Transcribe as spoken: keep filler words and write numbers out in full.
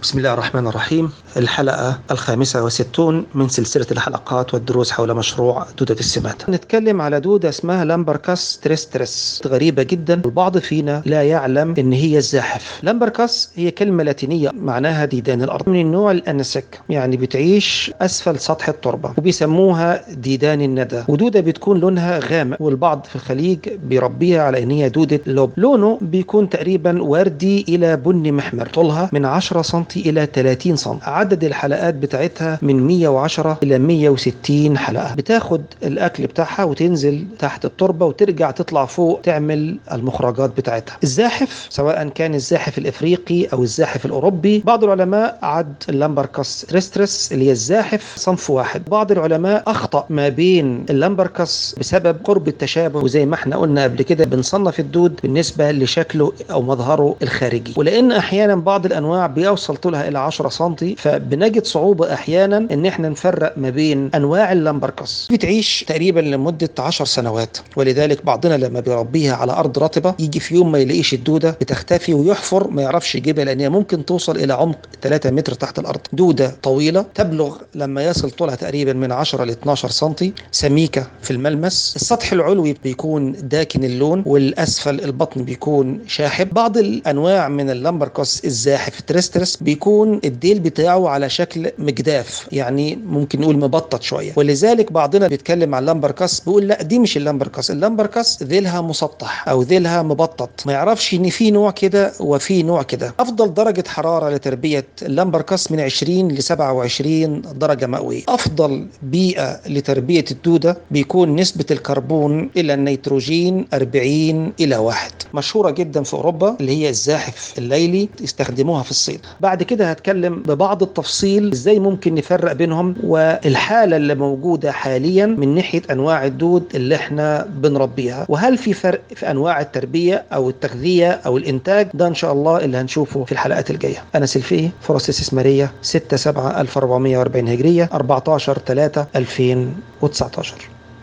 بسم الله الرحمن الرحيم. الحلقة الخامسة وستون من سلسلة الحلقات والدروس حول مشروع دودة السمات. نتكلم على دودة اسمها لامبركاس تريسترس، غريبة جدا. البعض فينا لا يعلم ان هي الزاحف. لامبركاس هي كلمة لاتينية معناها ديدان الارض، من النوع الانسك، يعني بتعيش اسفل سطح التربة، وبيسموها ديدان الندى. ودودة بتكون لونها غامق، والبعض في الخليج بيربيها على ان هي دودة لوب. لونه بيكون تقريبا وردي الى بني محمر، طولها من عشرة سنتي الى ثلاثين سم. عدد الحلقات بتاعتها من مية وعشرة الى مية وستين حلقة. بتاخد الاكل بتاعها وتنزل تحت التربة وترجع تطلع فوق تعمل المخرجات بتاعتها. الزاحف سواء كان الزاحف الافريقي او الزاحف الاوروبي، بعض العلماء عد اللامبركاس تريسترس اللي هي الزاحف صنف واحد. بعض العلماء اخطأ ما بين اللامبركاس بسبب قرب التشابه، وزي ما احنا قلنا قبل كده بنصنف الدود بالنسبة لشكله او مظهره الخارجي، ولان احيانا بعض الانواع بيوصل طولها الى عشرة سنتي، فبنجد صعوبة احيانا ان احنا نفرق ما بين انواع اللامبركاس. بتعيش تقريبا لمدة عشر سنوات، ولذلك بعضنا لما بيربيها على ارض رطبة يجي في يوم ما يلاقيش الدودة بتختفي ويحفر ما يعرفش يجيبها، لان هي ممكن توصل الى عمق ثلاثة متر تحت الارض. دودة طويلة تبلغ لما يصل طولها تقريبا من عشرة ل اثناشر سنتي، سميكة في الملمس. السطح العلوي بيكون داكن اللون، والاسفل البطن بيكون شاحب. بعض الانواع من اللامبركاس الزاحف تريسترس بيكون الديل بتاعه على شكل مجداف، يعني ممكن نقول مبطط شويه، ولذلك بعضنا بيتكلم عن اللامبركاس بيقول لا دي مش اللامبركاس. اللامبركاس ذيلها مسطح او ذيلها مبطط، ما يعرفش ان في نوع كده وفي نوع كده. افضل درجه حراره لتربيه اللامبركاس من عشرين ل سبعة وعشرين درجه مئويه. افضل بيئه لتربيه الدوده بيكون نسبه الكربون الى النيتروجين أربعين الى واحد. مشهوره جدا في اوروبا اللي هي الزاحف الليلي، يستخدموها في الصيد. بعد كده هتكلم ببعض التفصيل ازاي ممكن نفرق بينهم، والحالة اللي موجودة حاليا من ناحية انواع الدود اللي احنا بنربيها، وهل في فرق في انواع التربية او التغذية او الانتاج. ده ان شاء الله اللي هنشوفه في الحلقات الجاية. انا سلفي، فرص استثمارية ستة سبعة ألف وأربعمية وأربعين هجرية، أربعتاشر ثلاثة ألفين وتسعتاشر.